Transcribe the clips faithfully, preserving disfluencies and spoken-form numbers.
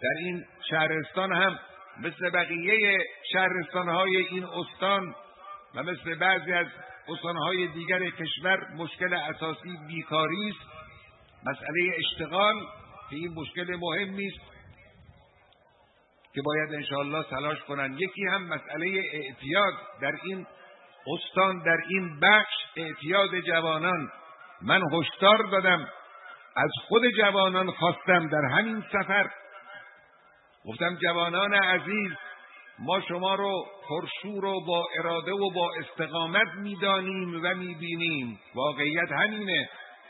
در این شهرستان هم مثل بقیه شهرستانهای این استان و مثل بعضی از استانهای دیگر کشور مشکل اساسی بیکاری است. مسئله اشتغال که این مشکل مهمی است که باید انشاءالله تلاش کنند. یکی هم مسئله اعتیاد در این استان، در این بخش اعتیاد جوانان. من هشدار دادم، از خود جوانان خواستم در همین سفر، گفتم جوانان عزیز، ما شما رو پرشور و با اراده و با استقامت میدانیم و میبینیم. واقعیت همینه.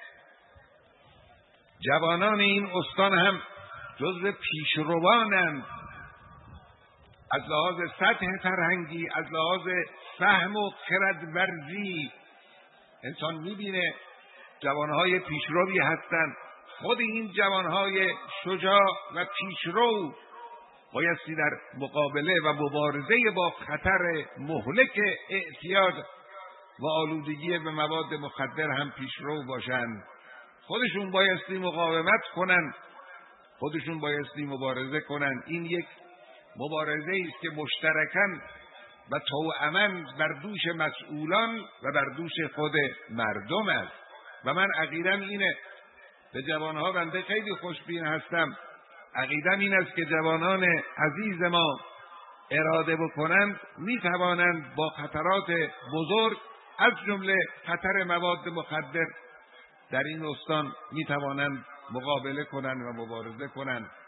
جوانان این استان هم جزو پیشروانند از لحاظ سطح فرهنگی، از لحاظ فهم و خردورزی. انسان میبینه جوانهای پیشروی هستند. خود این جوانهای شجاع و پیشرو بایستی در مقابله و مبارزه با خطر مهلک اعتیاد و آلودگی به مواد مخدر هم پیشرو باشند. خودشون بایستی مقاومت کنن، خودشون بایستی مبارزه کنن. این یک مبارزه است که مشترکاً و توأماً بر دوش مسئولان و بر دوش خود مردم است. و من عقیدم اینه، به جوانها بنده خیلی خوشبین هستم. عقیدم این است که جوانان عزیز ما اراده بکنند میتوانند با خطرات بزرگ از جمله خطر مواد مخدر در این استان میتوانند مقابله کنند و مبارزه کنند.